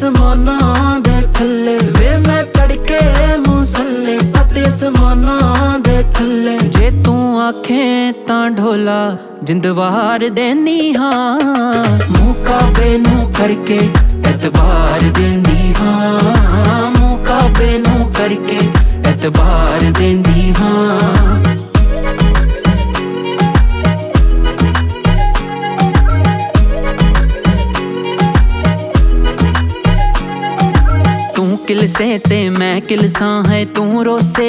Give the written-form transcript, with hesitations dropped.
ਅਸਮਾਨਾਂ ਦੇ ਥੱਲੇ ਵੇ ਮੈਂ ਤੜਕੇ ਮੁਸੱਲੇ, 7 ਅਸਮਾਨਾਂ ਦੇ ਥੱਲੇ। ਜੇ ਤੂੰ ਆਖੇ ਤਾਂ ਢੋਲਾ ਜਿੰਦ ਵਾਰ ਦੇਨੀ ਹਾਂ, ਮੁਕਾਬੇ ਨੂੰ ਕਰਕੇ ਐਤਬਾਰ ਦੇਂਦੀ ਹਾਂ, ਮੁਕਾਬੇ ਨੂੰ ਕਰਕੇ ਐਤਬਾਰ ਦੇਂਦੀ ਹਾਂ। ਤੂੰ ਕਿਲਸੇ ਤੇ ਮੈਂ ਕਿਲਸਾਂ ਹੈ, ਤੂੰ ਰੋਸੇ